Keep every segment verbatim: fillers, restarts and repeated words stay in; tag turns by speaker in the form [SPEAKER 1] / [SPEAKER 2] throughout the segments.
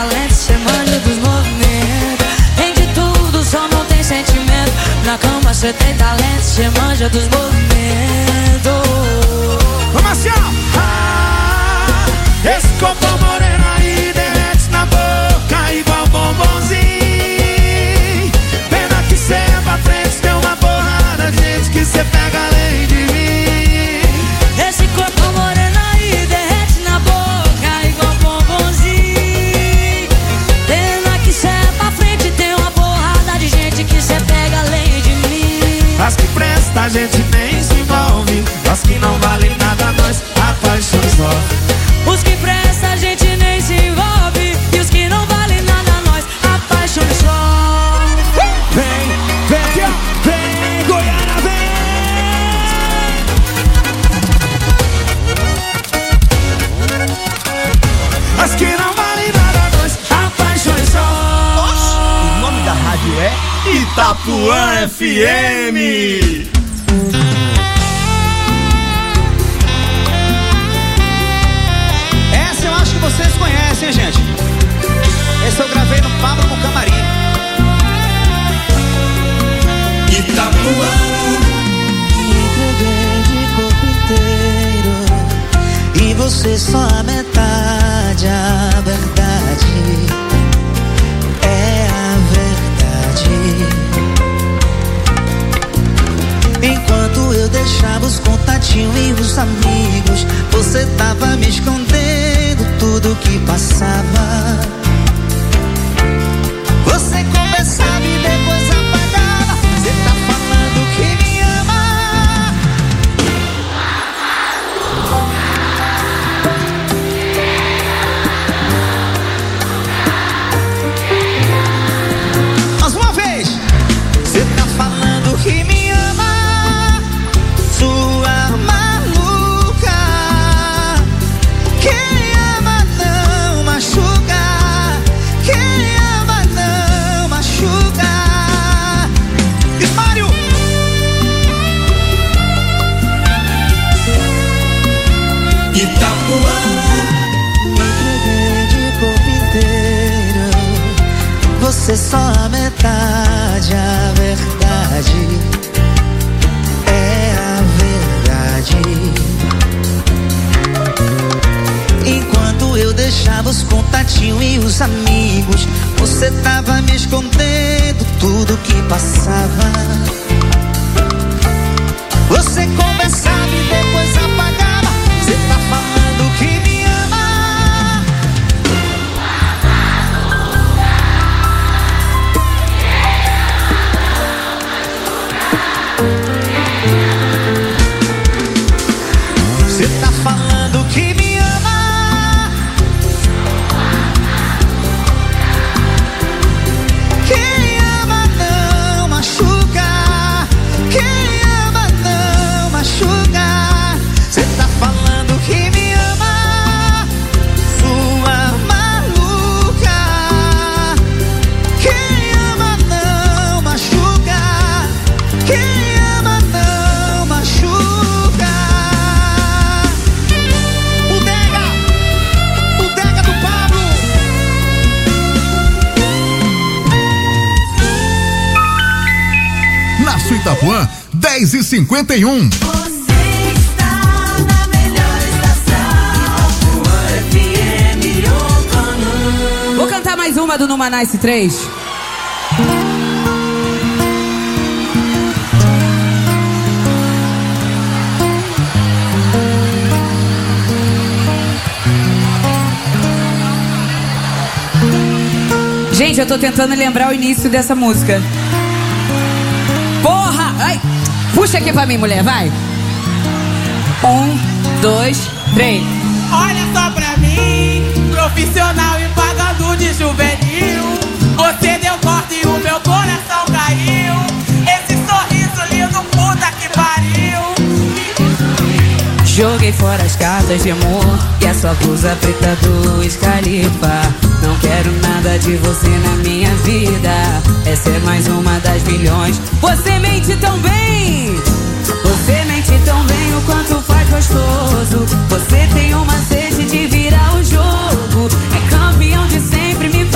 [SPEAKER 1] talento, cê manja dos movimentos. Tem de tudo, só não tem sentimento. Na cama cê tem talento, cê manja dos movimentos.
[SPEAKER 2] Vamos assim, ó. Ah, esse corpo moreno aí derrete na boca igual bombonzinho. Pena que cê é pra frente, tem uma porrada de gente que cê pega além de mim.
[SPEAKER 1] Esse corpo moreno aí derrete na boca igual bombonzinho. Pena que cê é pra frente, tem uma porrada de gente que cê pega além de mim.
[SPEAKER 2] As que presta a gente nem se envolve, as que não valem nada nós apaixonamos só.
[SPEAKER 1] Os que presta a gente nem se envolve, e os que não valem nada nós apaixonamos só.
[SPEAKER 2] Vem, vem, vem, Goiânia, vem. As que não valem nada nós apaixonamos só.
[SPEAKER 3] O nome da rádio é Itapuã F M.
[SPEAKER 4] Essa eu acho que vocês conhecem, hein, gente? Esse eu gravei no Pablo no Camarim.
[SPEAKER 2] Itapuã.
[SPEAKER 1] Me entreguei de corpo inteiro, e você só a metade. A verdade é a verdade. Enquanto eu deixava os contatinhos e os amigos, você tava me escondendo tudo que passava. Você conversava e depois apagava. Você tá falando que me ama.
[SPEAKER 4] Mais uma vez.
[SPEAKER 1] Você tá falando que me ama, sua maluca. Quem ama não machuca. Quem ama não machuca.
[SPEAKER 4] Ismário.
[SPEAKER 2] Itapuã.
[SPEAKER 1] Me entreguei de corpo inteiro, você só a metade. A verdade é a verdade. Enquanto eu deixava os contatinhos e os amigos, você tava me escondendo tudo que passava. Você conversava e depois apagava. Você tá falando que me ama. Você tá falando que me ama. Quem ama não machuca. Quem ama não machuca. Você tá falando que me ama, sua maluca. Quem ama não machuca. Quem ama não machuca. Bodega, Bodega do Pablo.
[SPEAKER 5] Na sua Itapuã, dez e cinquenta e um.
[SPEAKER 6] Você está na melhor estação. F M Ocono.
[SPEAKER 7] Vou cantar mais uma do Numanice três. Gente, eu tô tentando lembrar o início dessa música. Porra! Ai, puxa aqui pra mim, mulher, vai. Um, dois, três.
[SPEAKER 8] Olha só pra mim, profissional e pagando de juvenil. Você deu corte e o meu coração caiu. Esse sorriso lindo, puta que pariu.
[SPEAKER 7] Joguei fora as cartas de amor e a sua blusa preta do Scalifa. Não quero nada de você na minha vida. Essa é mais uma das milhões. Você mente tão bem. Você mente tão bem o quanto faz gostoso. Você tem uma sede de virar o jogo. É campeão de sempre, me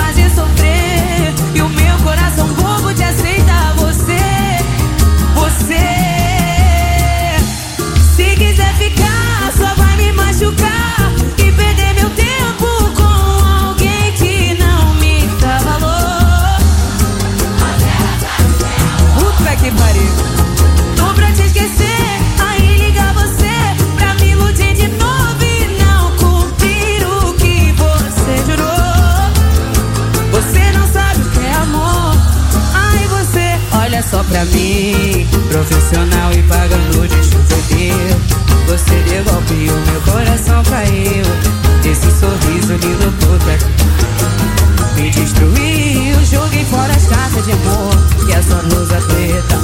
[SPEAKER 7] pra mim, profissional e pagando de chuveiro. Você deu golpe e o meu coração caiu. Esse sorriso lindo puta me destruiu. Joguei fora as cartas de amor e a sua blusa preta.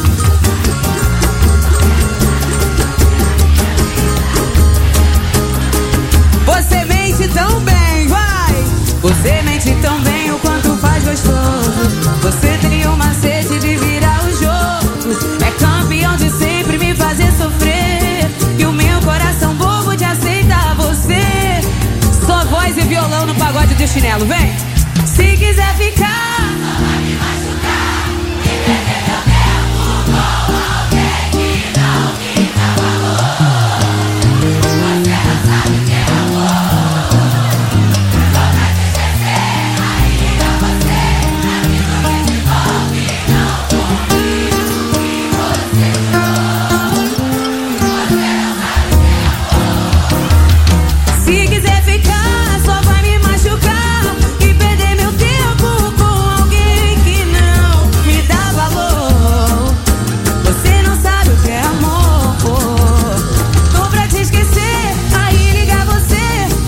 [SPEAKER 7] Você mente tão bem, vai! Você mente tão bem o quanto faz gostoso. Você tem um macete de virar o jogo. É campeão de sempre me fazer sofrer. E o meu coração bobo de aceitar você. Só voz e violão no pagode do chinelo, vem! Se quiser ficar, vai me machucar. E perder meu tempo com alguém que não me dá valor. Você não sabe o que é amor. Vontade de esquecer, ainda você na vida me envolve. Não comigo que você chorou. Você não sabe o que é amor. Se quiser ficar, só vai me machucar. E perder meu tempo com alguém que não me dá valor. Você não sabe o que é amor. Tô pra te esquecer, aí ligar você.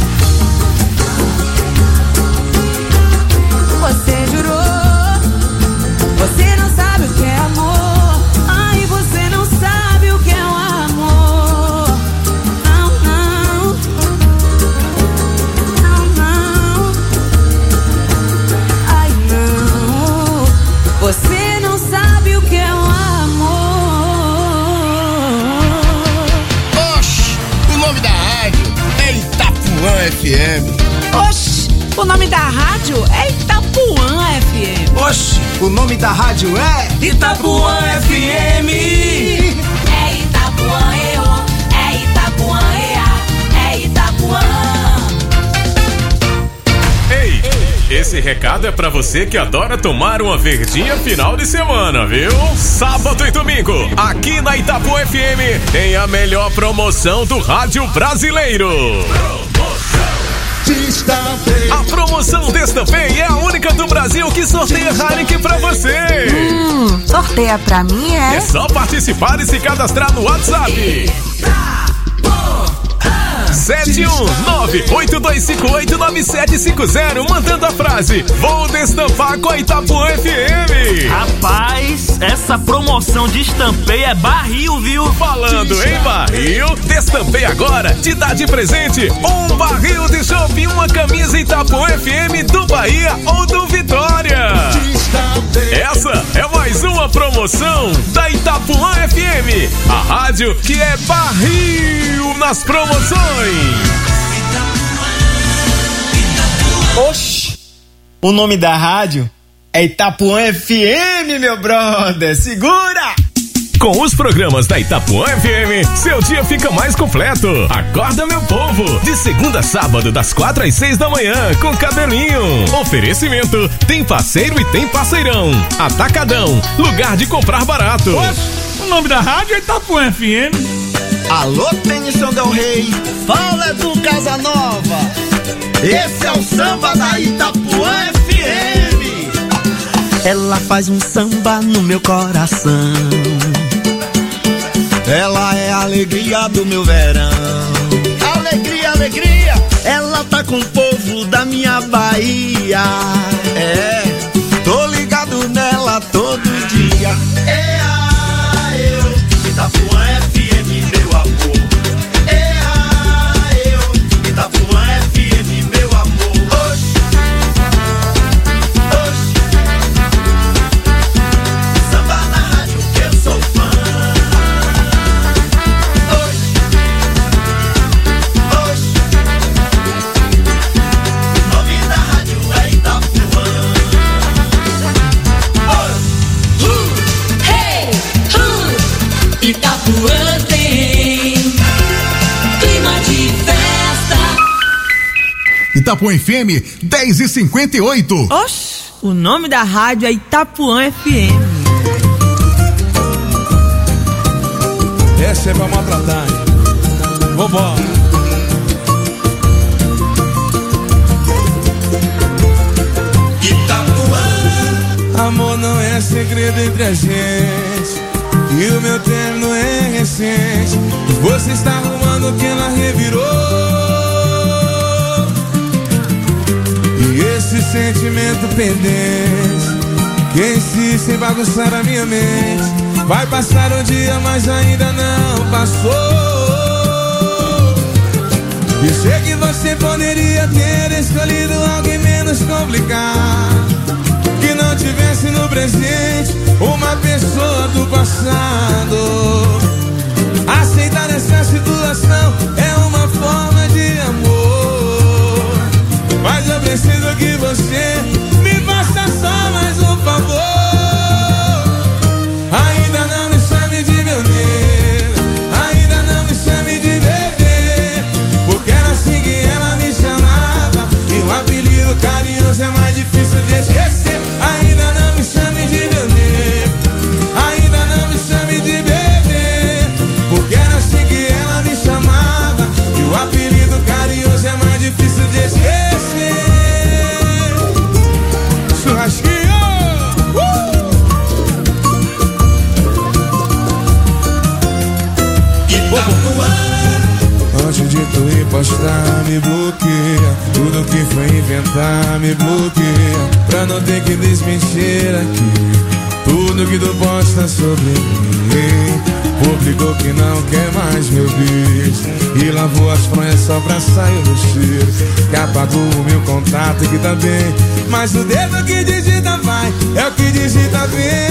[SPEAKER 7] Você jurou. Você não sabe o que é amor. Ai, você não sabe o que é o amor. Não, não. Não, não. Ai, não. Você não sabe o que é o amor.
[SPEAKER 2] Oxi, o nome da rádio é Itapuã F M.
[SPEAKER 8] Oxi, o nome da rádio é Itapuã F M.
[SPEAKER 3] Oxi, o nome da rádio é Itapuã F M.
[SPEAKER 1] É Itapuã E O, é Itapuã E A, é Itapuã.
[SPEAKER 9] Ei, esse recado é pra você que adora tomar uma verdinha final de semana, viu? Sábado e domingo, aqui na Itapuã F M, tem a melhor promoção do rádio brasileiro. A promoção Destampei é a única do Brasil que sorteia Heineken pra você.
[SPEAKER 6] Hum, sorteia pra mim, é?
[SPEAKER 9] É só participar e se cadastrar no WhatsApp. sete um nove, oito dois cinco oito, nove sete cinco zero, mandando a frase: vou destampar com a Itapuã F M.
[SPEAKER 10] Rapaz, essa promoção de Destampei é barril, viu?
[SPEAKER 9] Falando em barril, Destampei agora te dá de presente um barril de chopp e uma camisa Itapuã F M do Bahia ou do Vitória. Essa é mais uma promoção da Itapuã F M, a rádio que é barril nas promoções.
[SPEAKER 4] Oxi, o nome da rádio é Itapuã F M, meu brother, segura!
[SPEAKER 9] Com os programas da Itapuã F M, seu dia fica mais completo. Acorda, meu povo, de segunda a sábado, das quatro às seis da manhã, com Cabelinho. Oferecimento, tem parceiro e tem parceirão. Atacadão, lugar de comprar barato.
[SPEAKER 2] Oxe, o nome da rádio é Itapuã F M.
[SPEAKER 3] Alô, Tennyson Del Rey, fala do Casa Nova. Esse é o samba da Itapuã F M.
[SPEAKER 11] Ela faz um samba no meu coração.
[SPEAKER 3] Ela é a alegria do meu verão. Alegria, alegria.
[SPEAKER 11] Ela tá com o povo da minha Bahia.
[SPEAKER 3] É, tô ligado nela todo dia. É a eu, Itapuã F M, meu amor. É a eu, Itapuã F M, meu amor. Oxi, oxi. Samba na rádio que eu sou fã. Oxi, oxi. O nome da rádio é Itapuã.
[SPEAKER 1] Itapuã tem clima de festa.
[SPEAKER 5] Itapuã F M dez e cinquenta e oito.
[SPEAKER 8] Oxi, o nome da rádio é Itapuã F M.
[SPEAKER 2] Essa é pra maltratar. Vambora. Itapuã, amor não é segredo. segredo entre a gente, e o meu término é recente. Você está arrumando o que ela revirou, e esse sentimento pendente que insiste em bagunçar a minha mente. Vai passar um dia, mas ainda não passou. E sei que você poderia ter escolhido alguém menos complicado, que não tivesse no presente uma pessoa do passado. Aceitar essa situação é uma forma de amor, mas eu preciso que você me faça só mais um favor. Ainda não me chame de meu negro, ainda não me chame de bebê, porque era assim que ela me chamava, e o apelido carinhoso é mais difícil de esquecer. Ainda não me chame de meu negro, ainda não me chame de bebê, porque era assim que ela me chamava, e o apelido carinhoso é mais difícil de esquecer. Churrasquinho! Uh! Antes de tu ir postar, me bloqueia. Tudo que foi inventar, me bloqueia, pra não ter que desmentir aqui tudo que tu posta sobre mim. Publicou que não quer mais meu bicho, e lavou as fronhas só pra sair do cheiro. Que apagou o meu contato que tá bem, mas o dedo que digita vai, é o que digita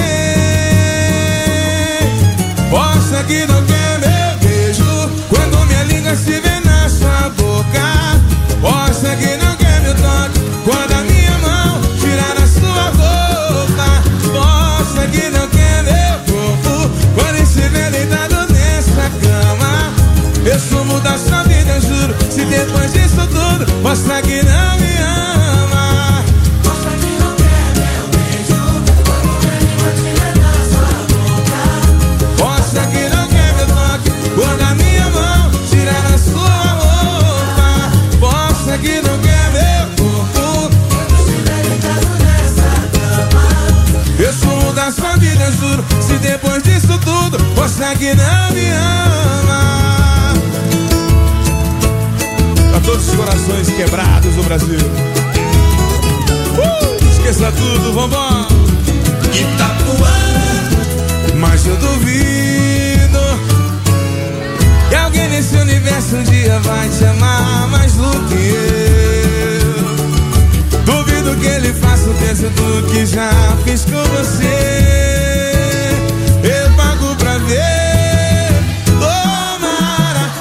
[SPEAKER 2] bem. Posta que não quer meu beijo, quando minha língua se vê na sua boca. Posta que não quer meu toque, quando a minha mão tirar a sua roupa. Posta que não quer meu corpo, quando se vê deitado nessa cama. Eu sumo da sua vida, eu juro, se depois disso tudo mostra que não me ama. Mostra que não quer meu beijo, quando minha língua se vê na sua boca. Mostra que não quer meu toque, quando a minha mão tirar a sua roupa. Mostra que não quer meu corpo, quando se vê deitado nessa cama. Eu sumo da sua vida, eu juro, se depois disso tudo mostra que não me ama. A todos os corações quebrados do Brasil, uh, esqueça tudo, vambora. Itapuã. Mas eu duvido que alguém nesse universo um dia vai te amar mais do que eu. Duvido que ele faça o terço do que já fiz com você. Eu pago pra ver, tomara.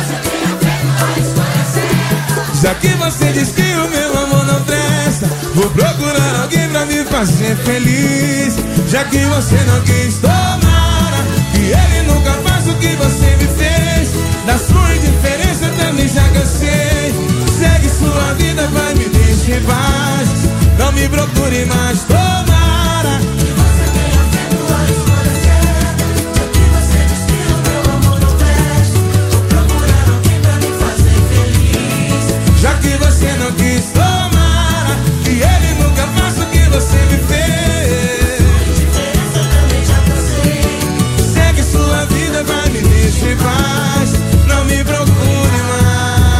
[SPEAKER 2] Já que você diz que o meu amor não presta, vou procurar alguém pra me fazer feliz. Já que você não quis, tomara que ele nunca faça o que você me fez. Da sua indiferença eu também já cansei. Segue sua vida, vai, me deixe em paz. Não me procure mais, tomara que você tenha feito a escolha certa. Já que você diz que o meu amor não presta, vou procurar alguém pra me fazer feliz. Já que você não quis, tomara que ele nunca faça o que você me fez. Sua indiferença eu também já cansei. Segue sua vida, vai, me deixe em paz. Não me procure mais.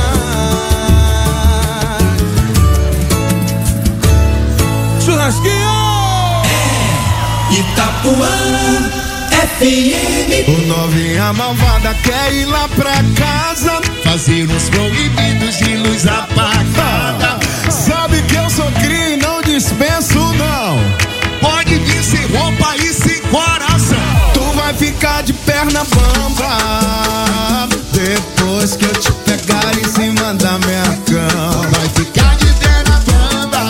[SPEAKER 2] Churrasquinho!
[SPEAKER 3] Itapuã F M.
[SPEAKER 2] O novinha malvada quer ir lá pra casa
[SPEAKER 3] fazer uns proibidos de luz apagada.
[SPEAKER 2] Sabe que eu sou cria e não dispenso não.
[SPEAKER 3] Pode vir sem roupa e sem coração.
[SPEAKER 2] Tu vai ficar de perna bamba depois que eu te pegar em cima da minha cama.
[SPEAKER 3] Vai ficar de perna bamba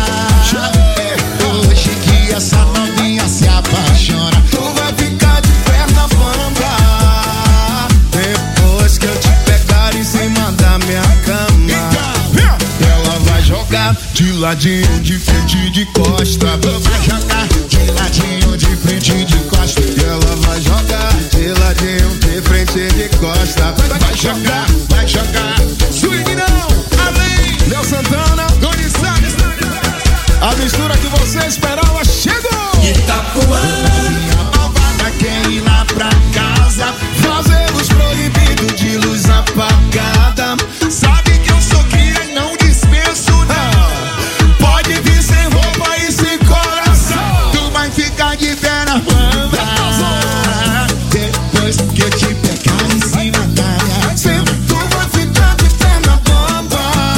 [SPEAKER 3] hoje que essa novinha se apaixona.
[SPEAKER 2] Tu vai ficar de perna bamba depois que eu te pegar em cima da minha cama. Ela vai jogar de ladinho, de frente, de costa.
[SPEAKER 3] Vai jogar de ladinho, de frente, de costa.
[SPEAKER 2] E ela vai jogar de ladinho, de frente, de costa.
[SPEAKER 3] Vai, vai jogar, vai jogar.
[SPEAKER 2] Swing não, além. Léo Santana, Doni Salles. A mistura que você esperava chegou.
[SPEAKER 3] Itapuã. A malvada quer ir lá pra casa, fazer luz proibido de luz apagada. Sabe que eu sou cria e não dispenso não. Pode vir sem roupa e sem coração, tu vai ficar de pé na banda. Depois que eu te pegar em cima da minha cama, tu vai ficar de pé na banda.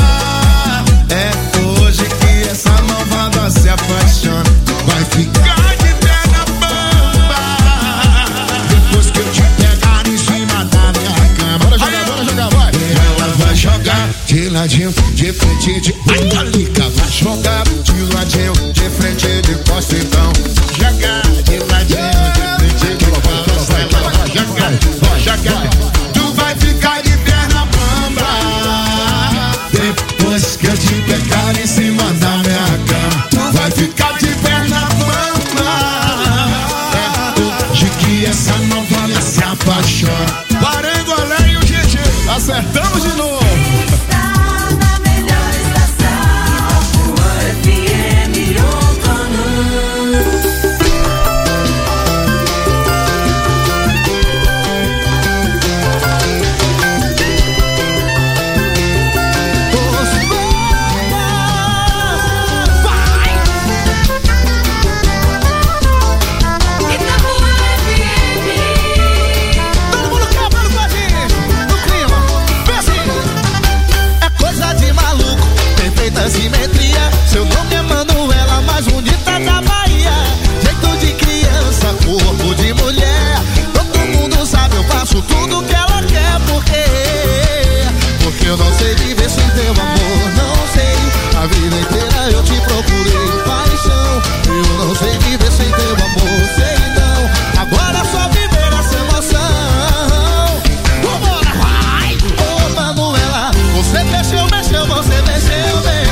[SPEAKER 3] É hoje que essa malvada se apaixona, vai ficar de pé na bamba. Depois que eu te pegar em cima da minha cama, bora jogar, bora jogar, vai. Ela vai jogar de ladinho, de frente, de Italica. Vai jogar de ladinho, de frente, de costa, então. Jogar de ladinho, de frente, de costa, ela vai jogar, vai jogar. Tu vai ficar de perna bamba. Depois que eu te pegar em cima da minha cama, tu vai ficar de perna bamba. É hoje que essa novela se apaixona. Parangolé e o G G, acertamos de novo. Simetria, seu nome é Manuela, mais bonita da Bahia. Jeito de criança, corpo de mulher. Todo mundo sabe, eu faço tudo que ela quer. Por quê? Porque eu não sei viver sem teu amor, não sei. A vida inteira eu te procurei, paixão. Eu não sei viver sem teu amor, sei não. Agora é só viver essa emoção. Vambora, vai! Ô Manuela, você mexeu, mexeu, você mexeu, mexeu.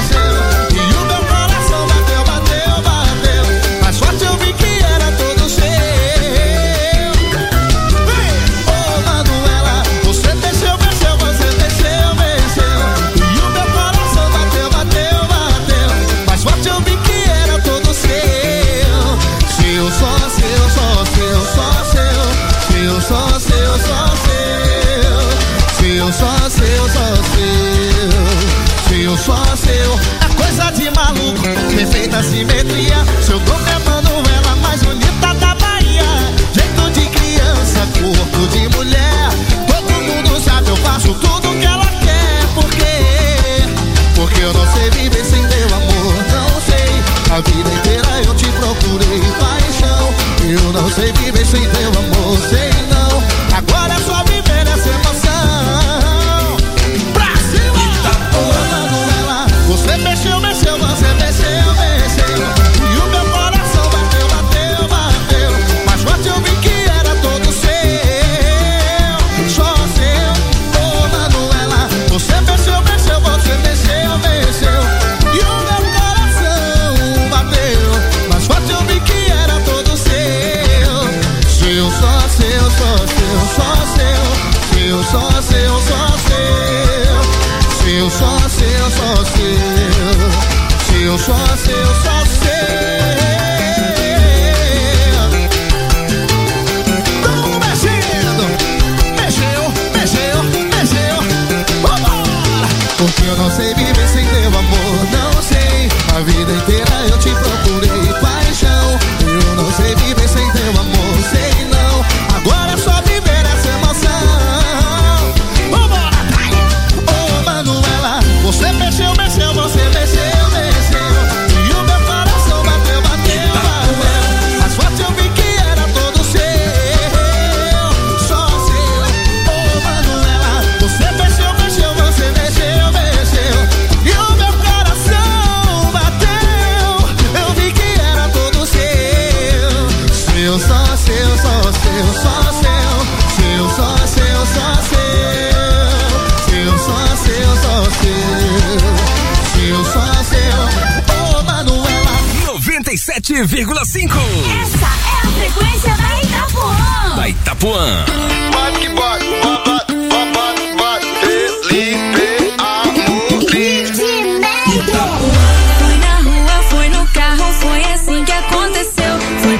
[SPEAKER 3] Só seu, é coisa de maluco, perfeita simetria. Seu nome é Manuela, mais bonita da Bahia. Jeito de criança, corpo de mulher. Todo mundo sabe, eu faço tudo que ela quer. Por quê? Porque eu não sei viver sem teu amor, não sei. A vida inteira eu te procurei, paixão. Eu não sei viver sem teu amor, sei não. Agora é só viver essa emoção. Você mexeu, mexeu, você mexeu, mexeu. E o meu coração bateu, bateu, bateu. Mas forte eu vi que era todo seu, só seu. Ô Manuela, você mexeu, mexeu, você mexeu, mexeu. E o meu coração bateu. Mas forte eu vi que era todo seu. Seu, só seu, só seu, só seu. Seu, só seu, só seu. Seu, só seu, só seu. Seu, só seu, só seu. Tamo mexendo. Mexeu, mexeu, mexeu. Vambora! Porque eu não sei viver sem teu amor, não sei. A vida inteira eu te procurei, paixão. Eu não sei viver sem teu amor, sei não. Agora é só viver essa emoção. Vambora! Ô Manuela, você mexeu, mexeu, você mexeu, mexeu. E o meu coração bateu, bateu, bateu. Mas forte eu vi que era todo seu, só seu. Ô Manuela, você mexeu, mexeu, você mexeu, mexeu. E o meu coração bateu, eu vi que era todo seu. Seu, só seu, só seu, só seu. Seu, só seu, só seu. Seu, só seu, só seu. Seu, só seu. Ô Manuela.
[SPEAKER 9] noventa e sete vírgula cinco.
[SPEAKER 1] Essa é a frequência da Itapuã.
[SPEAKER 9] Da Itapuã.
[SPEAKER 3] Bate que bate, bate, bate, bate. Felipe, amor,
[SPEAKER 1] Fui na rua, fui no carro, foi assim que aconteceu. Foi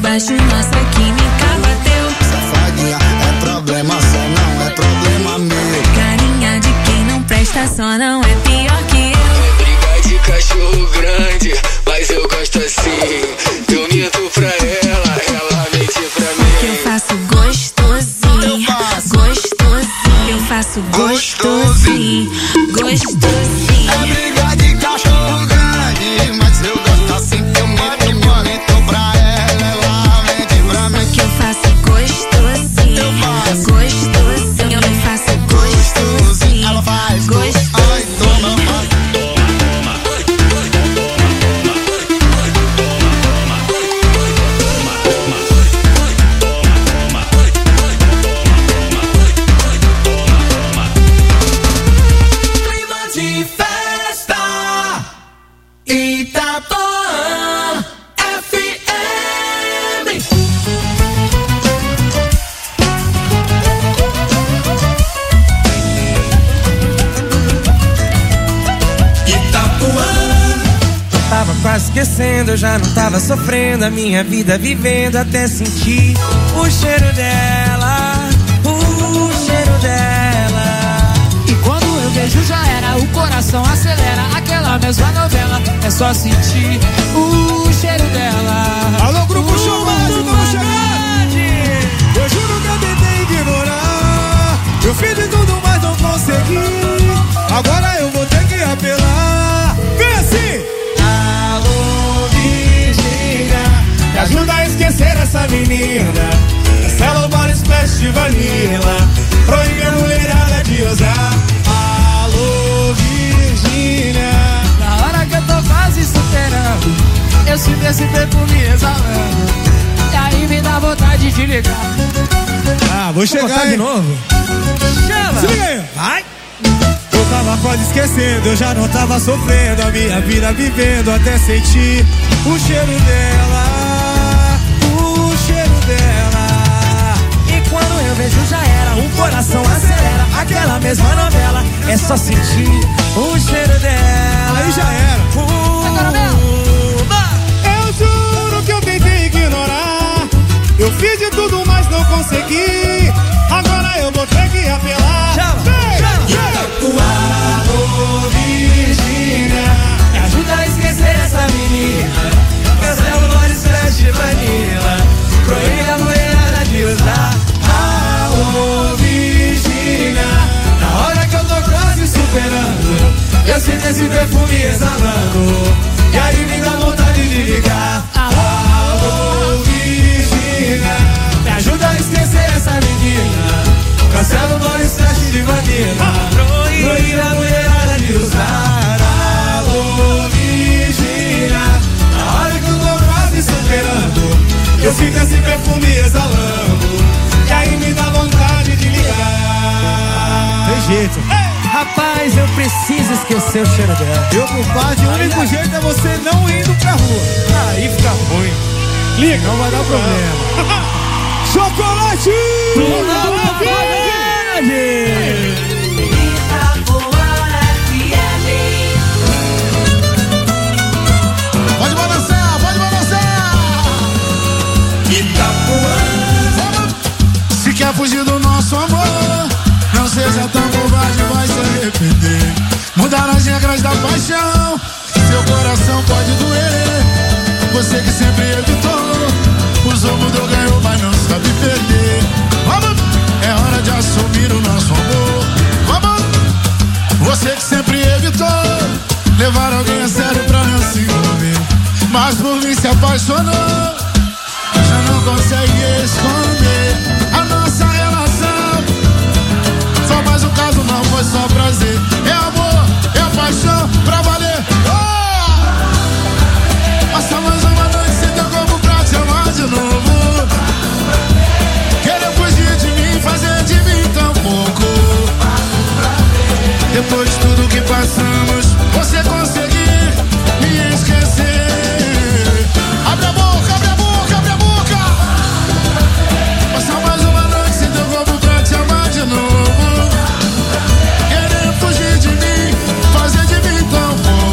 [SPEAKER 1] baixo, nossa química bateu.
[SPEAKER 3] Safadinha, é problema seu, não é problema meu.
[SPEAKER 1] Carinha de quem não presta, só não é pior que eu.
[SPEAKER 12] É briga de cachorro grande, mas eu gosto assim. Eu minto pra ela, ela mente pra mim.
[SPEAKER 1] Que eu faço gostosinho, eu faço gostosinho, eu faço gostosinho, gostosinho.
[SPEAKER 3] É briga de cachorro grande, mas eu gosto assim. Eu minto, eu minto pra ela, ela mente pra mim.
[SPEAKER 1] Que eu faço gostosinho, eu faço gostosinho, eu faço gostosinho,
[SPEAKER 3] ela faz
[SPEAKER 1] gostosinho.
[SPEAKER 3] Ai, toma,
[SPEAKER 8] De festa, Itapuã F M. Itapuã.
[SPEAKER 13] Tava quase esquecendo, eu já não tava sofrendo a minha vida vivendo até sentir o cheiro dela, o cheiro dela.
[SPEAKER 14] E quando eu vejo já era, o coração acelera. Aquela mesma novela, é só sentir o cheiro dela.
[SPEAKER 2] Alô, Grupo Show Mágico, vamos chegar! Eu juro que eu tentei ignorar. Eu fiz de tudo, mas não consegui. Agora eu vou ter que apelar. Vem assim!
[SPEAKER 13] Alô, Virgínia,
[SPEAKER 2] Me ajuda a esquecer essa menina. Cancela o body splash de vanilla. Proíbe a mulherada de usar. Alô, Virgínia.
[SPEAKER 14] Na hora que eu tô quase superando, eu sinto esse perfume exalando. E aí me dá vontade de ligar.
[SPEAKER 2] Ah, vou chegar
[SPEAKER 13] de novo.
[SPEAKER 14] Chama!
[SPEAKER 2] Se liga aí. Vai! Eu tava quase esquecendo, eu já não tava sofrendo a minha vida vivendo até sentir o cheiro dela, o cheiro dela.
[SPEAKER 13] E quando eu vejo já era, o coração acelera. Aquela mesma novela, é só sentir o cheiro dela.
[SPEAKER 2] Aí já era.
[SPEAKER 13] Uh,
[SPEAKER 2] Eu juro que eu tentei ignorar. Eu fiz de tudo, mas não consegui. Agora eu vou ter que apelar.
[SPEAKER 13] Chama,
[SPEAKER 2] chama. Alô, Virgínia.
[SPEAKER 13] Me ajuda a esquecer essa menina. Cancela o body splash de vanilla. Proíbe a mulherada de usar.
[SPEAKER 2] Alô, Virgínia.
[SPEAKER 13] Na hora que eu tô quase superando, eu sinto esse perfume exalando. E aí me dá vontade de ligar.
[SPEAKER 2] Alô, Virgínia.
[SPEAKER 13] Me ajuda a esquecer essa menina. Cancela o body splash de vanilla. Proíbe a mulherada de usar.
[SPEAKER 2] Alô, Virgínia.
[SPEAKER 13] Na hora que eu tô quase superando,
[SPEAKER 2] Eu sinto esse perfume exalando. E aí me dá vontade de ligar.
[SPEAKER 13] tem jeito. Rapaz, eu preciso esquecer o cheiro dela.
[SPEAKER 2] Meu compadre, o único jeito é você não indo pra rua.
[SPEAKER 13] Aí fica ruim.
[SPEAKER 2] Liga, não vai dar problema. Chocolate!
[SPEAKER 3] pode balançar, pode balançar.
[SPEAKER 2] Itapuã.
[SPEAKER 3] Se quer fugir do nosso amor, não seja tão covarde, vai se arrepender. Mudar as regras da paixão, seu coração pode doer. Você que sempre evitou, usou, mudou, ganhou, mas não sabe perder. Vamos, é hora de assumir o nosso amor. Vamos, você que sempre evitou levar alguém a sério pra não se envolver, mas por mim se apaixonou. Já não consegue esconder a nossa relação. Só mais um caso, não foi só prazer. É amor, é paixão, pra valer. Oh! Passa mais uma noite sem teu corpo pra te amar de novo. Querer fugir de mim, fazer de mim tão pouco. Depois de tudo que passamos, você conseguir me esquecer. Abre a boca, abre a boca, abre a boca. Passa mais uma noite sem teu corpo pra te amar de novo. Querer fugir de mim, fazer de mim tão pouco.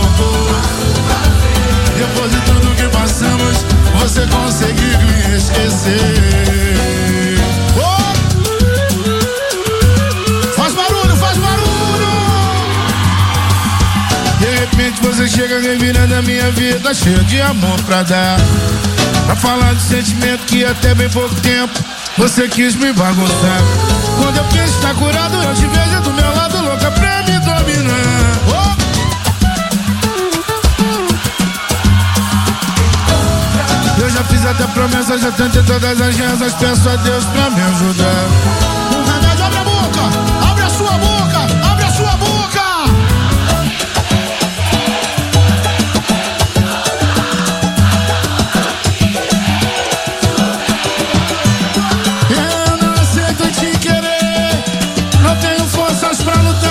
[SPEAKER 15] você conseguir me esquecer. Oh! Faz barulho, faz barulho! De repente você chega revirando a minha vida, cheia de amor pra dar. Pra falar do sentimento que até bem pouco tempo você quis me bagunçar. Quando eu penso estar curado, eu te vejo do meu lado, louca pra me dominar. Oh! Eu já fiz até promessas, já tentei todas as rezas, peço a Deus pra me ajudar. Um remédio, abre a boca, abre a sua boca, abre a sua boca. Eu não aceito te querer, não tenho forças pra lutar.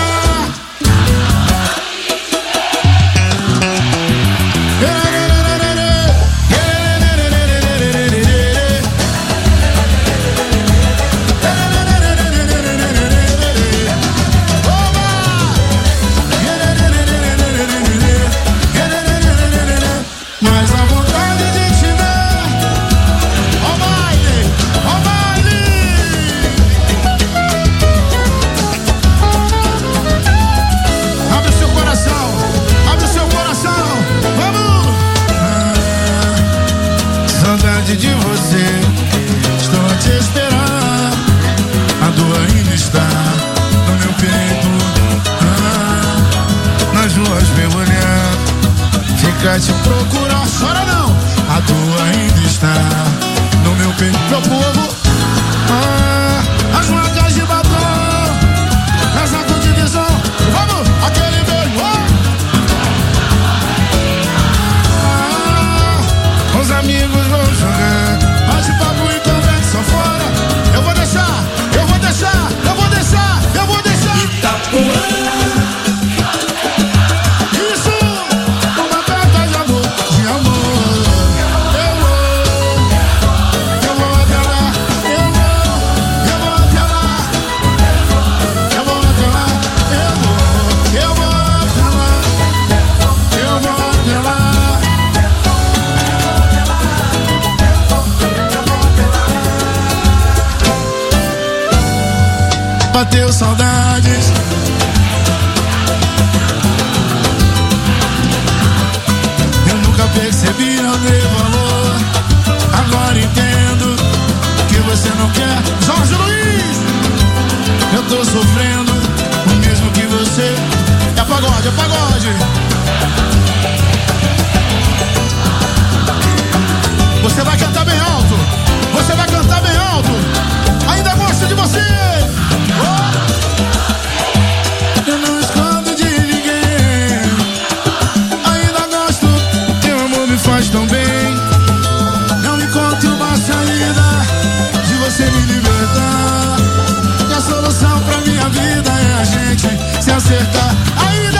[SPEAKER 15] Mas a vontade de te ver, ó baile, ó baile. Abre o seu coração, abre o seu coração, vamos. Ah, saudade de você, estou a te esperar. A dor ainda está no meu peito. Ah, nas ruas meu olhar fica te procurar, chora não. A dor ainda está no meu peito, meu povo. Ah, as marcas de batom, essa divisão, vamos, aquele beijo. Ah, os amigos vão jogar, bate papo e conversa fora. Eu vou deixar, eu vou deixar, eu vou deixar, eu vou deixar. Itapuã. Bateu saudades, eu nunca percebi, não dei valor. Agora entendo que você não quer. Jorge Luiz, eu tô sofrendo o mesmo que você. É pagode, é pagode. Você vai cantar bem alto, você vai cantar bem alto. Ainda gosto de você. Eu não escondo de ninguém, ainda gosto, teu amor me faz tão bem. Não encontro uma saída de você me libertar. E a solução pra minha vida é a gente se acertar. Ainda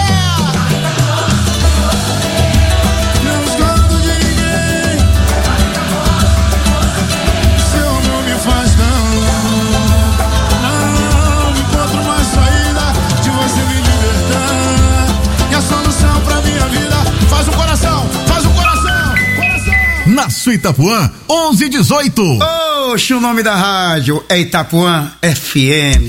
[SPEAKER 15] não escondo de ninguém, seu amor me faz tão. Você me libertar. E a solução pra minha vida. Faz um coração, faz um coração, coração.
[SPEAKER 5] Na sua Itapuã, onze e dezoito.
[SPEAKER 16] Oxe, o nome da rádio é Itapuã F M.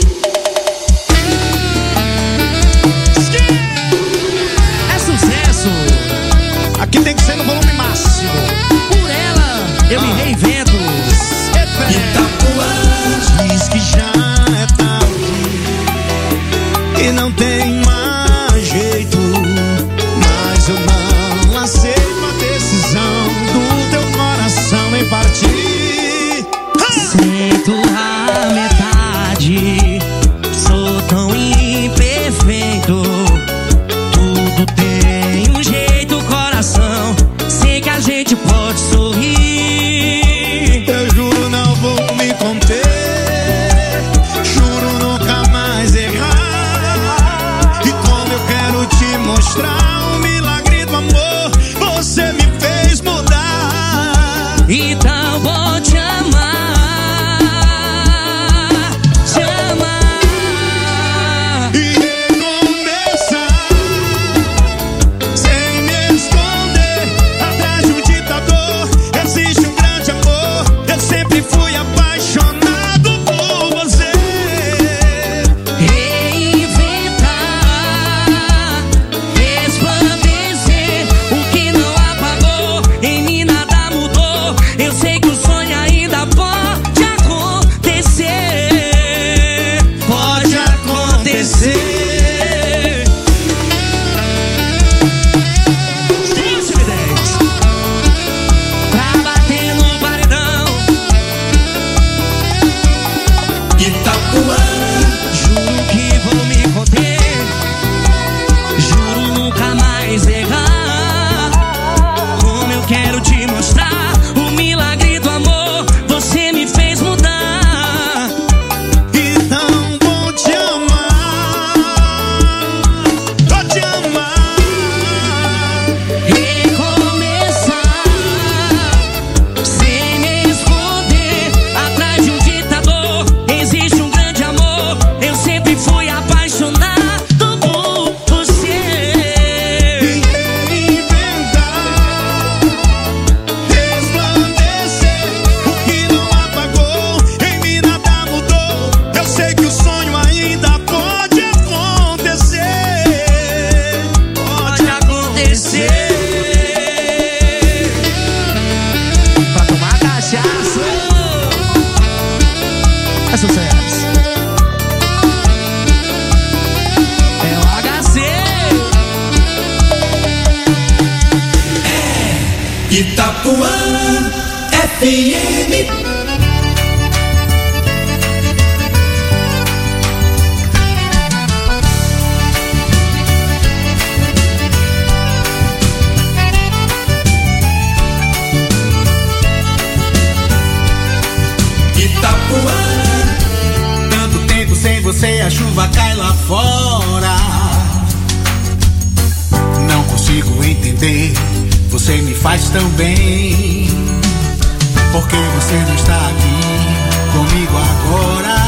[SPEAKER 14] É sucesso. Aqui tem que ser no volume máximo. Por ela, eu me reinvento.
[SPEAKER 3] Itapuã diz que já é tarde e não tem mais jeito, mas eu não aceito a decisão do teu coração em partir.
[SPEAKER 11] Sinto a metade, sou tão imperfeito. Tudo tem um jeito, coração, sei que a gente pode sorrir.
[SPEAKER 3] Eu juro não vou me conter, juro nunca mais errar. Te mostrar o milagre do amor, você me fez mudar.
[SPEAKER 11] Então vou te amar, te amar
[SPEAKER 3] e recomeçar, sem me esconder atrás de um ditador. Esse
[SPEAKER 14] sucesso. É o H C.
[SPEAKER 3] É Itapuã F M.
[SPEAKER 17] Tanto tempo sem você, a chuva cai lá fora. Não consigo entender, você me faz tão bem. Por que você não está aqui comigo agora?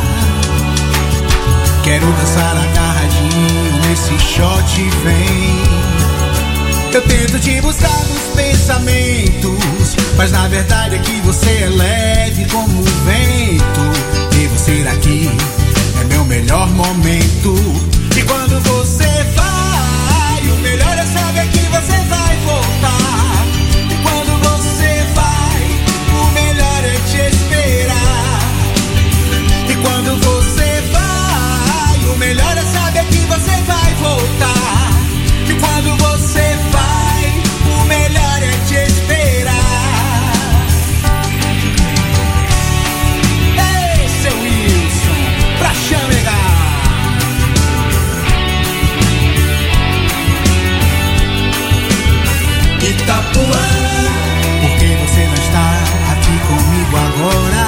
[SPEAKER 17] Quero dançar agarradinho nesse shot, vem. Eu tento te buscar nos pensamentos, mas na verdade é que você é leve como o vento. E você aqui é meu melhor momento. E quando você vai, o melhor é saber que você vai voltar. E quando você vai, o melhor é te esperar. E quando você vai, o melhor é saber que você vai voltar. E quando você vai, o melhor é te esperar. Ei, seu Wilson, pra chamegar. Itapuã, por que você não está aqui comigo agora?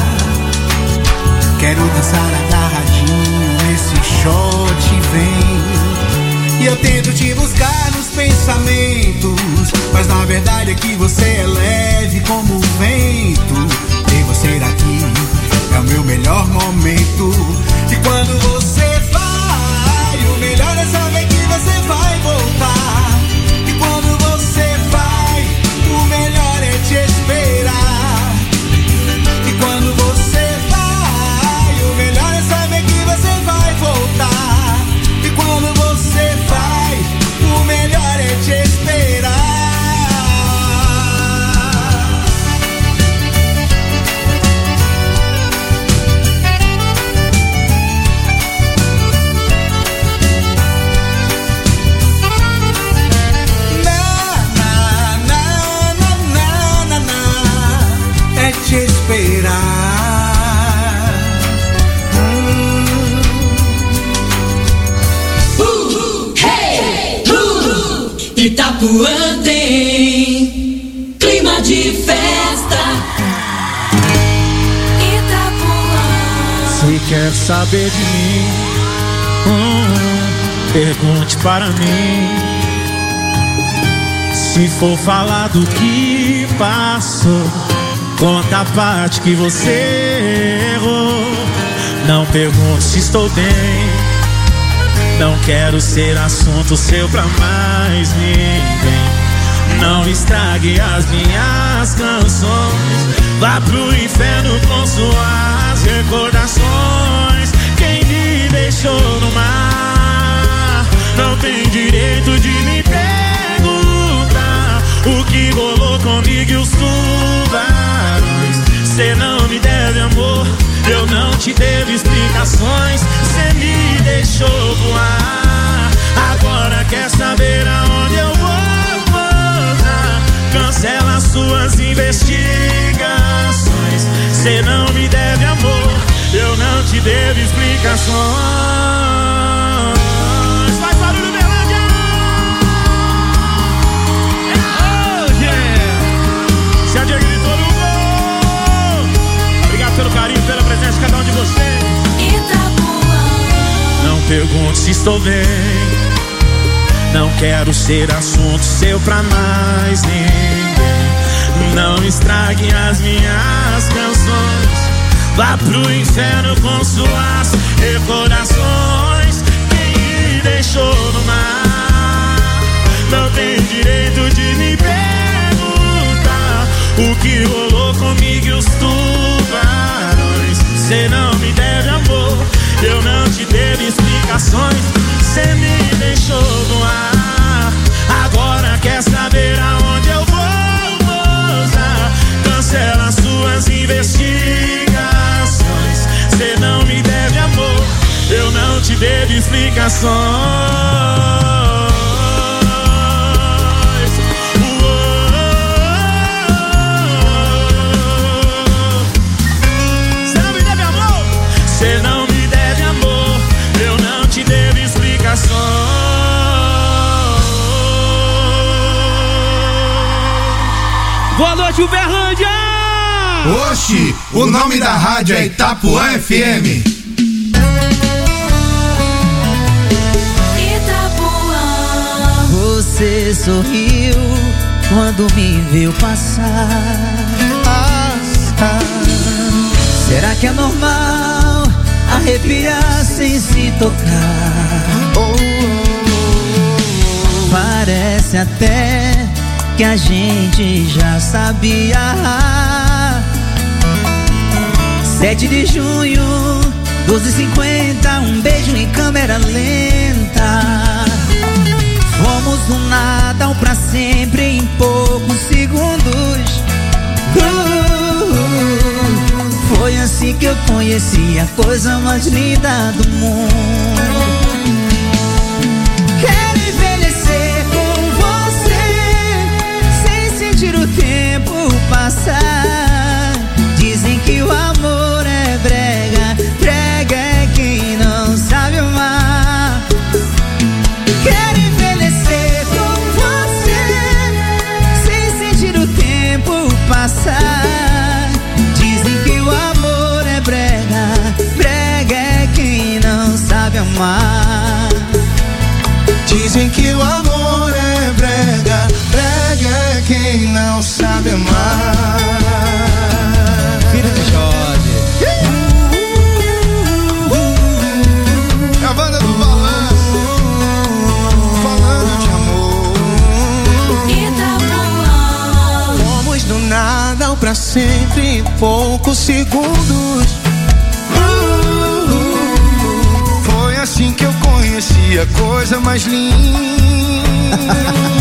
[SPEAKER 17] Quero dançar agarradinho nesse shot, vem. E eu tento te buscar nos pensamentos, mas na verdade é que você é leve como o vento. E você aqui é o meu melhor momento. E quando você vai, o melhor é saber que você vai voltar. E quando você vai, o melhor é te esperar. E quando você vai, o melhor é saber que você vai voltar. E quando você vai, o melhor é te esperar. Na, na, na, na, na, na, é te esperar.
[SPEAKER 1] Itapuã tem clima de festa. Itapuã.
[SPEAKER 13] Se quer saber de mim, hum, pergunte para mim. Se for falar do que passou, conta a parte que você errou. Não pergunte se estou bem, não quero ser assunto seu pra mais ninguém. Não estrague as minhas canções, vá pro inferno com suas recordações. Quem me deixou no mar não tem direito de me perguntar o que rolou comigo e os tubarões. Cê não me deve amor, eu não te devo explicações. Cê me deixou voar, agora quer saber aonde eu vou pousar. Cancela suas investigações. Cê não me deve amor, eu não te devo explicações. Faz barulho, Berlândia! Oh, yeah! Se a Diego gritou no gol. Obrigado pelo carinho, pela presença de cada um de vocês. Não pergunte se estou bem, não quero ser assunto seu pra mais ninguém. Não estrague as minhas canções, vá pro inferno com suas recordações. Quem me deixou no mar não tem direito de me perguntar o que rolou comigo e os tubarões. Cê não me deve amor, eu não te devo explicações. Cê me deixou no ar, agora quer saber aonde eu vou pousar. Cancela suas investigações. Cê não me deve amor, cê não me deve amor, eu não te devo explicações.
[SPEAKER 10] Boa noite, Uberlândia!
[SPEAKER 17] Oxi, o nome da rádio é Itapuã F M.
[SPEAKER 11] Você sorriu quando me viu passar. Ah, ah. Será que é normal arrepiar sem se tocar? Oh, oh, oh. Parece até que a gente já sabia. Sete de junho, doze e cinquenta, um beijo em câmera lenta. Fomos do nada ao pra sempre em poucos segundos. uh, Foi assim que eu conheci a coisa mais linda do mundo. Quero envelhecer com você, sem sentir o tempo passar. Dizem que o amor é brega, brega é quem não sabe amar. Quero envelhecer com você, sem sentir o tempo passar. Dizem que o amor é brega, brega é quem não sabe amar.
[SPEAKER 17] Dizem que o amor é brega, brega é quem não sabe amar.
[SPEAKER 16] Filho de Jorge. É a banda do balanço, falando de amor.
[SPEAKER 17] Fomos do nada ao pra sempre em poucos segundos. Foi assim que eu conheci a coisa mais linda.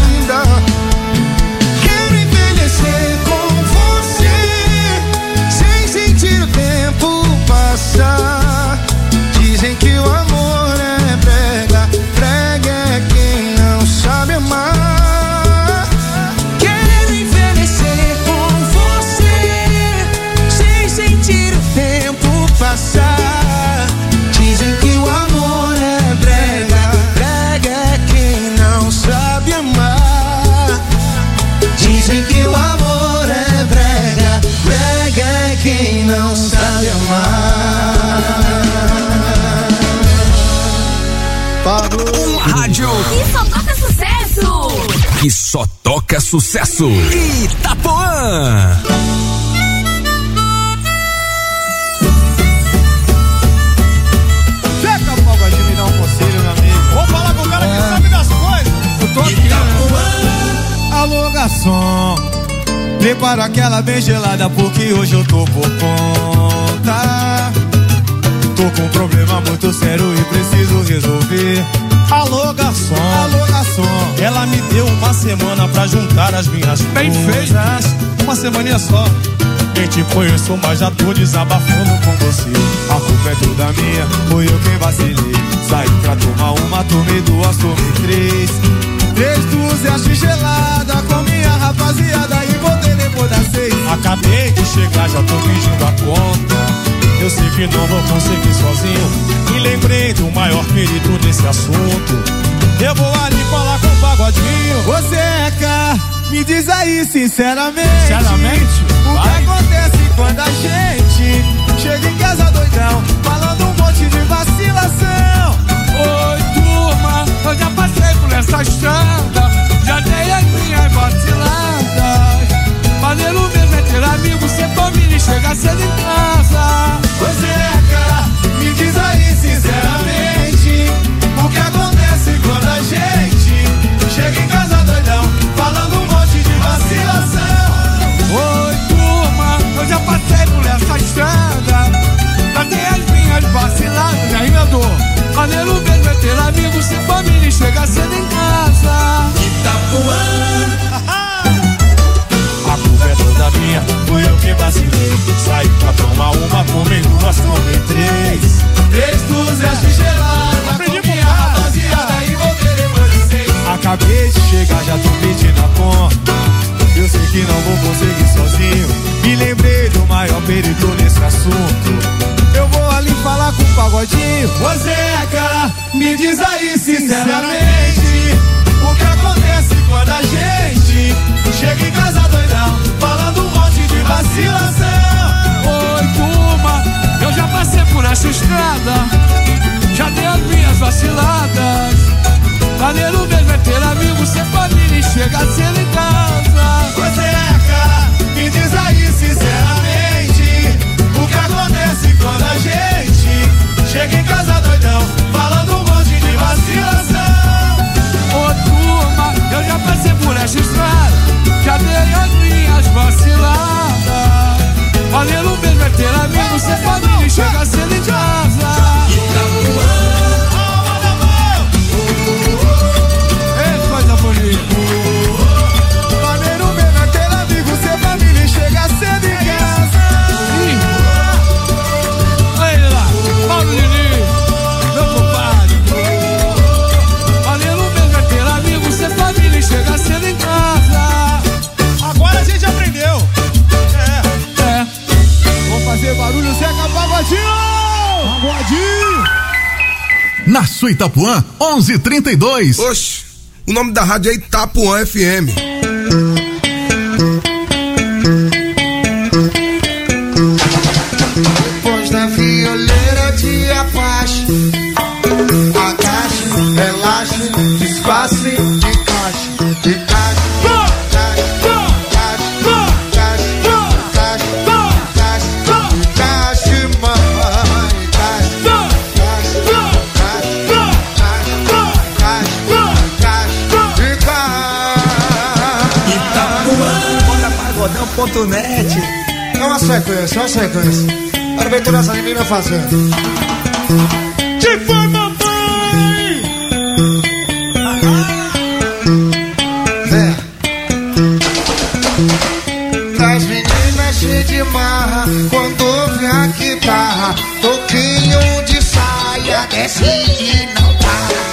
[SPEAKER 17] Quero envelhecer com você, sem sentir o tempo passar. Dizem que o amor é brega, brega é quem não sabe amar. Quero envelhecer com você, sem sentir o tempo passar. Dizem que o amor é brega, brega é quem não sabe amar. Dizem que o amor é brega, brega é quem não sabe amar.
[SPEAKER 9] Uma rádio
[SPEAKER 1] E só toca sucesso!
[SPEAKER 9] que só toca sucesso. Itapuã.
[SPEAKER 16] Chega, Paulo, de me dar um conselho, meu amigo. Vou falar com o cara que sabe das coisas. Eu tô aqui, né? Alô, garçom, prepara aquela bem gelada porque hoje eu tô por conta. Tô com um problema muito sério e preciso resolver. Alô, garçom, alô, garçom, ela me deu uma semana pra juntar as minhas bem feitas. Uma semaninha só. Nem te conheço, mas já tô desabafando com você. A culpa é toda minha, foi eu quem vacilei. Saí pra tomar uma, tomei duas, tomei três. Três dúzias gelada com minha rapaziada e voltei depois das seis. Acabei de chegar, já tô pedindo a conta. Eu sei que não vou conseguir sozinho e lembrei do maior perito desse assunto. Eu vou ali falar com o pagodinho. Você é cá, me diz aí sinceramente. Sinceramente? O vai. Que acontece quando a gente chega em casa doidão, falando um monte de vacilação.
[SPEAKER 18] Oi, turma, eu já passei por essa estrada, já dei as minhas vaciladas. Maneiro mesmo é ter amigo, cê família e chega cedo em casa.
[SPEAKER 17] Você é cá, me diz aí sinceramente, o que acontece quando a gente chega em casa doidão, falando um monte de vacilação.
[SPEAKER 18] Oi,
[SPEAKER 16] Ô Zeca, me diz aí sinceramente, o que acontece quando a gente chega em casa doidão, falando um monte de vacilação?
[SPEAKER 18] Oi, turma, eu já passei por essa estrada, já dei as minhas vaciladas. Maneiro mesmo é ter amigo, ser família e chegar cedo em casa.
[SPEAKER 16] Ô Zeca, me diz aí sinceramente, o que acontece quando a gente chega em casa doidão, falando um monte de vacilação?
[SPEAKER 18] Ô turma, eu já passei por essa estrada, já dei as minhas vaciladas. Maneiro mesmo é ter amigo, ser família e chegar cedo em casa.
[SPEAKER 16] Maneiro mesmo é ter amigo, ser família e chegar cedo em casa.
[SPEAKER 18] Aí lá, Paulo Diniz, meu compadre. Maneiro mesmo é ter amigo, ser família e chegar cedo em casa.
[SPEAKER 16] Agora a gente aprendeu. É,
[SPEAKER 18] é.
[SPEAKER 16] Vamos fazer barulho, Zeca Pagodinho. Pagodinho.
[SPEAKER 5] Na sua Itapuã, onze e trinta e dois.
[SPEAKER 2] Oxe, o nome da rádio é Itapuã F M.
[SPEAKER 17] Depois da violeira de Apache, agache, relaxe, despace, de caixa, de caixa.
[SPEAKER 11] Ponto net.
[SPEAKER 17] É uma sequência, é uma sequência. Aproveitando essa menina fazendo.
[SPEAKER 16] Que foi, mamãe?
[SPEAKER 17] Zé. Das meninas cheias de marra, quando ouve a guitarra, toquinho de saia, desce e não para.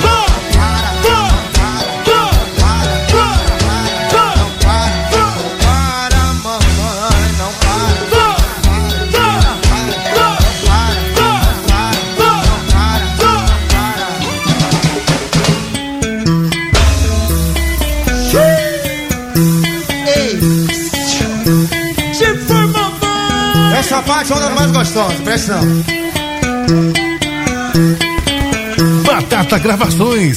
[SPEAKER 16] Essa parte é uma das mais gostosas, presta atenção.
[SPEAKER 5] Batata Gravações.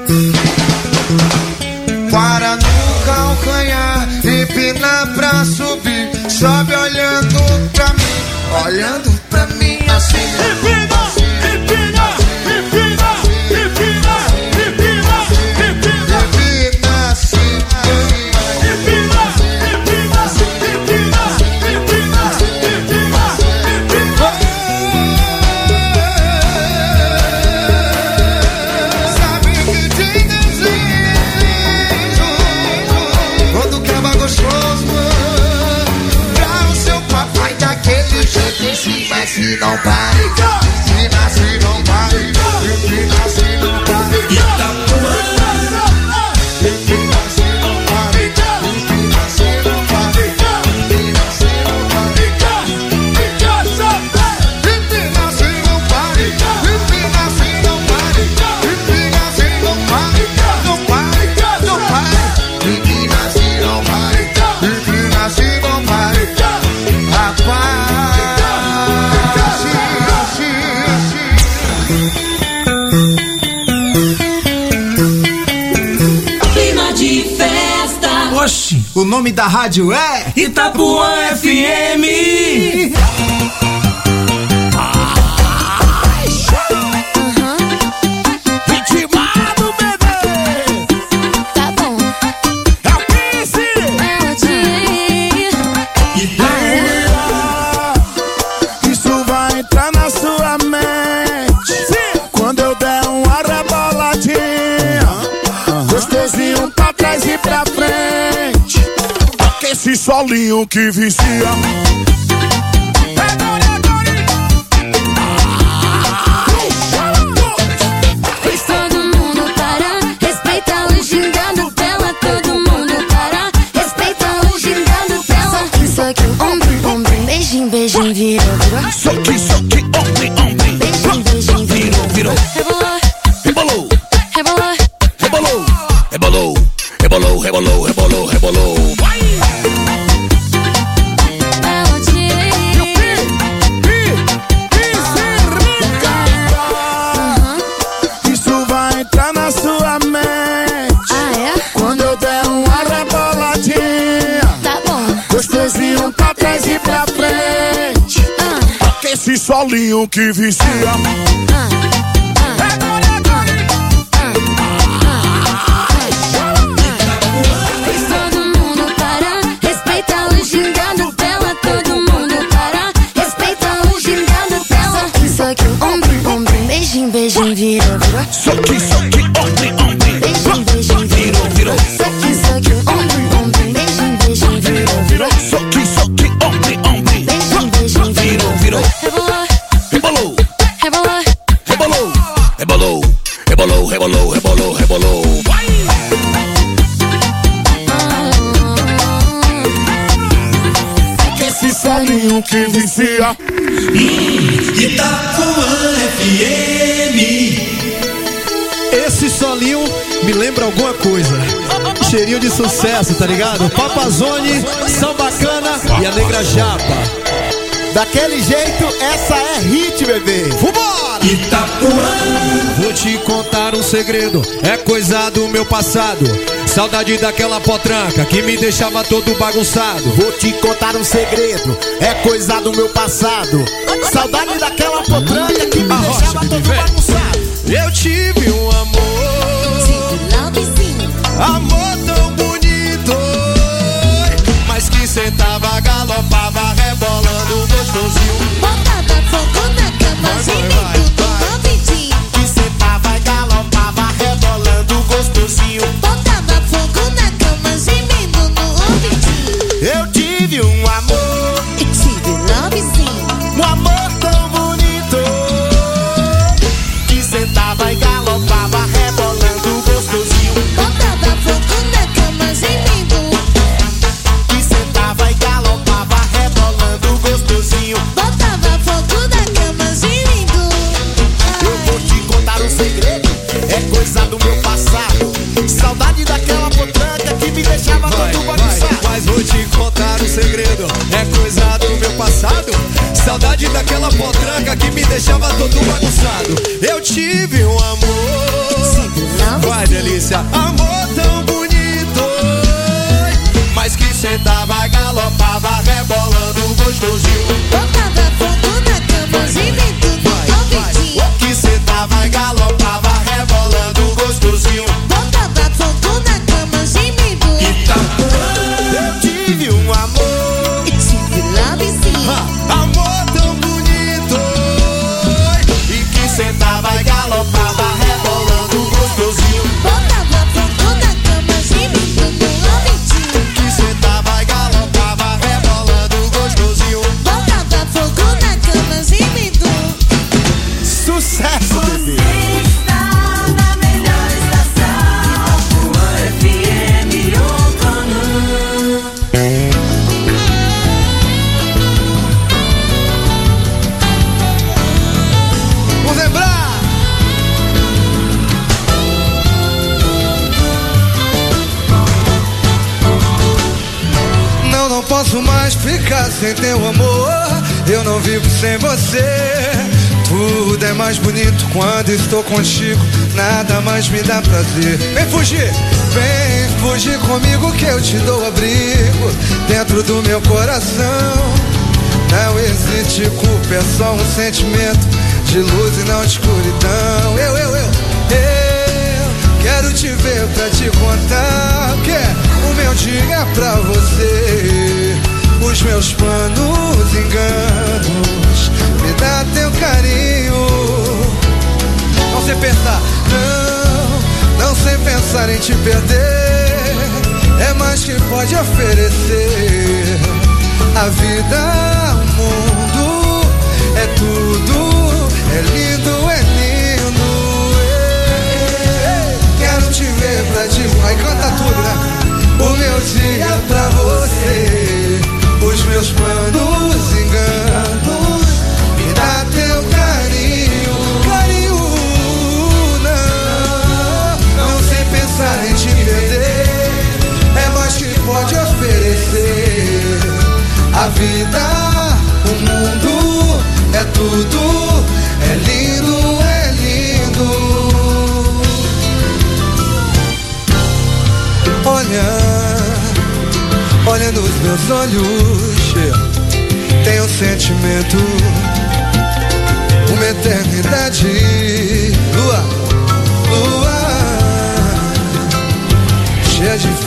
[SPEAKER 17] Para no calcanhar, empina pra subir, sobe olhando pra mim, olhando pra mim assim.
[SPEAKER 16] Empina, empina, empina, empina, empina, empina,
[SPEAKER 17] empina assim,
[SPEAKER 16] empina, empina, empina, empina, empina, empina.
[SPEAKER 17] Sabe que tem desejo quando quebra gostoso pra o seu papai daquele jeito em cima, se não pare, se nasce não pare, se nasce não pare. Itapuã, se nasce não pare, se nasce não pare, se nasce não pare, se nasce não pare, se nasce não pare, se nasce não pare, não pare, não pare, se nasce não pare, se nasce não pare, rapaz.
[SPEAKER 1] Clima de festa.
[SPEAKER 11] Oxi, o nome da rádio é
[SPEAKER 18] Itapuã F M.
[SPEAKER 1] Ritmado, bebê. Tá bom.
[SPEAKER 18] É o Pisse.
[SPEAKER 1] É o dia.
[SPEAKER 13] Isso vai entrar na sua mente. Sim. Quando eu der uma reboladinha, gostosinho pra trás e pra frente. Esse solinho que vicia.
[SPEAKER 1] Fez todo mundo parar, respeita o gingado dela. Todo mundo parar, respeita o gingado dela. Soque, soque, ombro, ombro, beijinho, beijinho, virou, virou.
[SPEAKER 13] Soque, soque, ombro, ombro.
[SPEAKER 1] Beijinho, beijinho, virou.
[SPEAKER 15] solinho que vicia.
[SPEAKER 1] Beijinho, beijinho, virou, virou.
[SPEAKER 15] Soque, soque, ombrim, ombrim.
[SPEAKER 1] Beijinho, beijinho, virou, virou. Soque, soque, ombrim, ombrim. Beijinho, beijinho, virou, virou.
[SPEAKER 15] Soque, soque, ombrim, ombrim.
[SPEAKER 1] Beijinho, beijinho, virou, virou.
[SPEAKER 15] Rebolou,
[SPEAKER 1] rebolou,
[SPEAKER 15] rebolou, rebolou, rebolou, rebolou, rebolou, rebolou. Vai! Esse solinho que vicia.
[SPEAKER 3] Itapuã F M.
[SPEAKER 16] Esse solinho me lembra alguma coisa. Cheirinho de sucesso, tá ligado? Papazone, São Bacana e a Negra Japa. Daquele jeito, essa é hit, bebê. Vambora!
[SPEAKER 3] Itapuã.
[SPEAKER 16] Vou te contar um segredo, é coisa do meu passado. Saudade daquela potranca que me deixava todo bagunçado.
[SPEAKER 17] Vou te contar um segredo, é coisa do meu passado. Saudade daquela potranca que me deixava todo bagunçado.
[SPEAKER 16] Eu tive um amor, amor tão bonito, mas que sentava, galopava, rebolando gostosinho.
[SPEAKER 1] Botava fogo na cama, gemendo no ouvidinho.
[SPEAKER 17] Que sentava e galopava, rebolando gostosinho.
[SPEAKER 1] Botava fogo na cama, gemendo no ouvidinho.
[SPEAKER 17] Eu tive um amor,
[SPEAKER 1] e tive lovezinho.
[SPEAKER 17] um amor tão bonito, que sentava e galopava, rebolando gostosinho.
[SPEAKER 1] Botava fogo na cama, gemendo.
[SPEAKER 17] Que sentava e galopava, rebolando gostosinho.
[SPEAKER 1] Botava fogo na cama, gemendo.
[SPEAKER 17] Eu vou te contar um segredo, é coisa do meu passado. Saudade daquela potranca que me deixava todo bagunçado.
[SPEAKER 16] Mas vou te contar um segredo, é coisa do meu passado. Saudade daquela potranca que me deixava todo bagunçado. Eu tive um amor, vai delícia, amor tão bonito, mas que sentava, galopava, rebolando gostosinho.
[SPEAKER 1] Botava fogo na cama, gemendo no ouvidinho.
[SPEAKER 16] Que sentava, galopava, rebolando gostosinho.
[SPEAKER 1] Botava fogo na cama, gemendo.
[SPEAKER 17] Eu tive um amor,
[SPEAKER 1] e tive lovezinho.
[SPEAKER 16] Amor tão bonito, e que sentava e galopava, rebolando gostosinho.
[SPEAKER 1] Botava fogo na cama, gemendo no ouvidinho.
[SPEAKER 16] Que sentava e galopava, rebolando gostosinho.
[SPEAKER 1] Botava fogo na cama, gemendo.
[SPEAKER 17] sucesso, bebê.
[SPEAKER 16] Vamos lembrar. Não, não posso mais ficar sem teu amor. Eu não vivo sem você. Tudo é mais bonito quando estou contigo. Nada mais me dá prazer. Vem fugir, vem fugir comigo que eu te dou abrigo dentro do meu coração. Não existe culpa, é só um sentimento de luz e não de escuridão. Eu, eu, eu, eu quero te ver pra te contar o que é o meu dia é pra você. Os meus planos, enganos, me dá teu carinho. Não sei pensar, não, não sei pensar em te perder. É mais que pode oferecer. A vida, o mundo, é tudo, é lindo, é lindo. Quero te ver pra te... Aí canta tudo, né? O meu dia é pra você. Os meus planos, enganos, me dá teu carinho. Carinho, não, não sei pensar em te perder. É mais que pode oferecer. A vida, o mundo, é tudo, é lindo, é lindo. Olha, olha nos meus olhos, tem um sentimento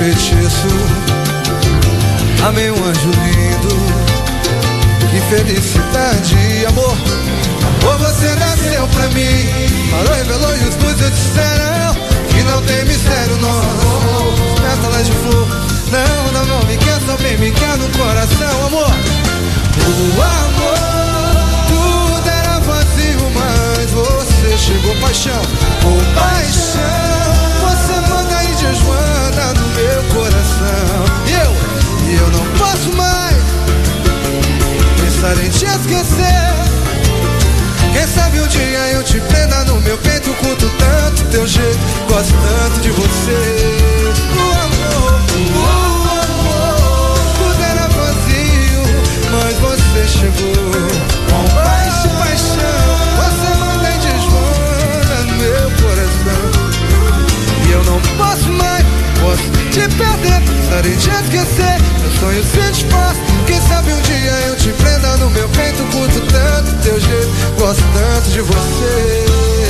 [SPEAKER 19] feitiço. Amei um anjo lindo, que felicidade, amor. Amor, você nasceu pra mim. Falou, revelou e os luzes disseram que não tem mistério, não. Pétalas de flor, não, não, não me quer, só bem me quer no coração, amor. O amor, tudo era vazio, mas você chegou, paixão, com paixão. Você manda e desmanda no meu coração. E eu, e eu não posso mais pensar em te esquecer. Quem sabe um dia eu te prenda no meu peito, curto tanto teu jeito, gosto tanto de você. O amor, o amor, tudo era vazio, mas você chegou com paixão, paixão. Você manda e desmanda no meu coração. E eu não posso mais, posso te perder, pensar em te esquecer. Meus sonhos se desfazem. Quem sabe um dia eu te prenda no meu peito, curto tanto teu jeito, gosto tanto de você.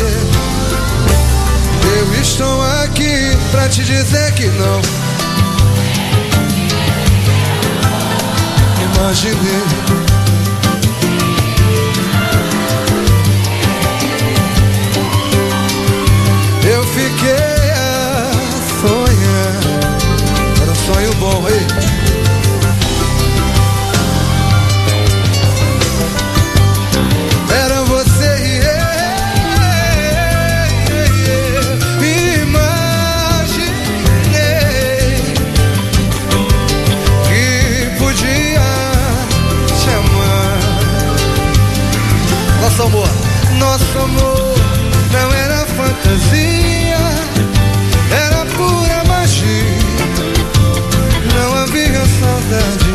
[SPEAKER 19] Eu estou aqui pra te dizer que não imaginei. Eu fiquei a sonhar, era um sonho bom, ei. Era você e eu, imaginei que podia te amar. Nosso amor, nosso amor não era fantasia, era pura magia, não havia saudade.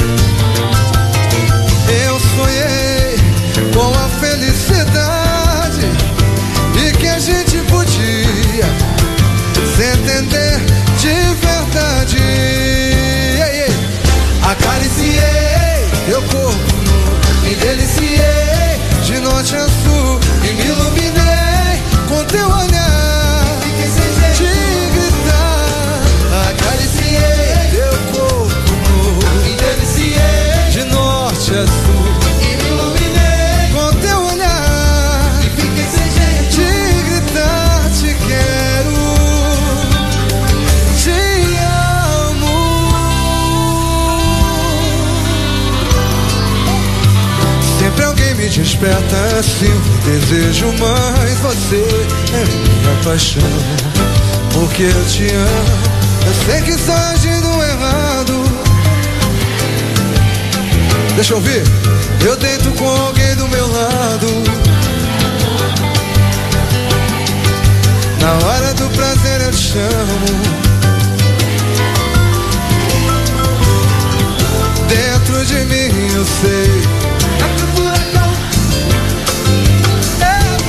[SPEAKER 19] Eu sonhei com a felicidade e que a gente podia se entender de verdade. Ei, ei. Acariciei teu corpo nu, me deliciei de norte a sul e me iluminei com teu olhar de gritar. Acariciei teu corpo nu, me deliciei de norte a sul e me iluminei com teu olhar e fiquei sem jeito de gritar. Te quero, te amo. Sempre alguém me desperta assim, desejo mais. Você é minha paixão, porque eu te amo. Eu sei que estou agindo errado. Deixa eu ouvir. Eu deito com alguém do meu lado. Na hora do prazer eu te chamo. Dentro de mim eu sei. É pro furacão. É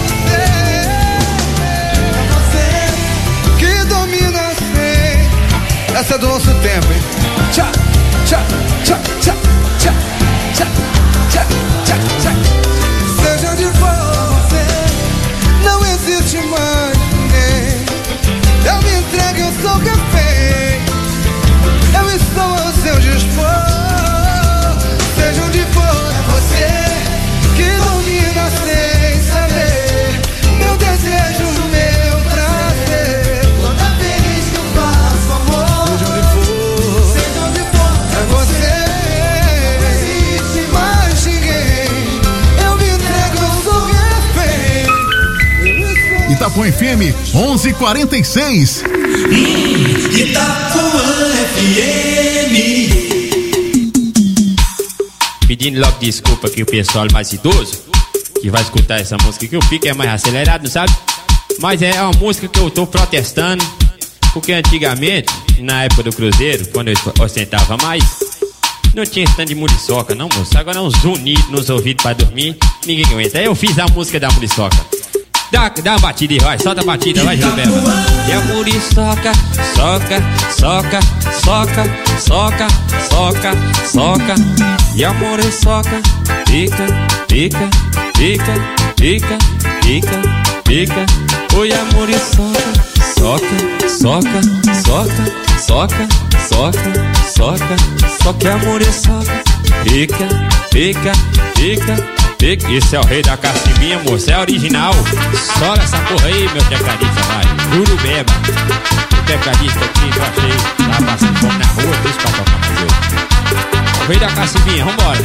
[SPEAKER 19] você. É você que domina sempre. Essa é do nosso tempo, hein? Tchá, tchá, tchá, tchá, tchá, tchá, tchá, tchá, tchá. Seja onde for você, não existe mais ninguém. Eu me entrego, eu sou refém. Eu estou ao seu dispor. Seja onde for, é você que domina sem saber. Meu desejo, meu prazer. Toda vez que eu faço amor, seja onde for, seja onde for, é você. Não existe mais ninguém. Eu me entrego, eu sou refém.
[SPEAKER 5] Itapuã F M onze e quarenta e seis.
[SPEAKER 3] Itapuã F M.
[SPEAKER 20] Pedindo logo desculpa aqui o pessoal mais idoso que vai escutar essa música, que o pique é mais acelerado, sabe? Mas é uma música que eu tô protestando, porque antigamente, na época do Cruzeiro, quando eu ostentava mais, não tinha stand de muriçoca, não, moço. Agora é um zunido nos ouvidos pra dormir, ninguém aguenta. Aí eu fiz a música da muriçoca. Dá, dá uma batida e vai, solta a batida, vai, Gilberto. E a muriçoca, soca, soca, soca, soca, soca, soca. E a muriçoca, pica, pica, pica, pica, pica, pica. Oi, a muriçoca, Soca, soca, soca, soca, soca, soca, soca, amor e soca. Fica, fica, fica, fica. Esse é o rei da cacimbinha, moça, é original. Sola essa porra aí, meu tecladista, vai. Juro beba. O tecladista aqui, eu achei, tava passando fome na rua, deixa pra tocar mais eu. O rei da cacimbinha, vambora.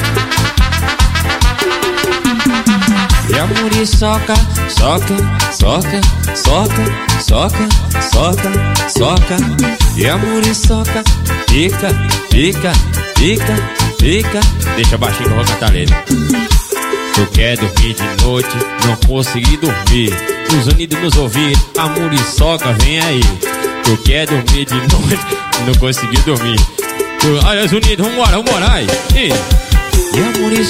[SPEAKER 20] E a muriçoca, soca, soca, soca, soca, soca, soca. E a muriçoca, fica, fica, fica, fica. Deixa baixinho que eu vou cantar letra. Tu quer dormir de noite, não consegui dormir. Os unidos nos ouvir, a muriçoca vem aí. Tu quer dormir de noite, não consegui dormir. Tu, ai, os unidos, vambora, vambora, ai. E, e a muriçoca.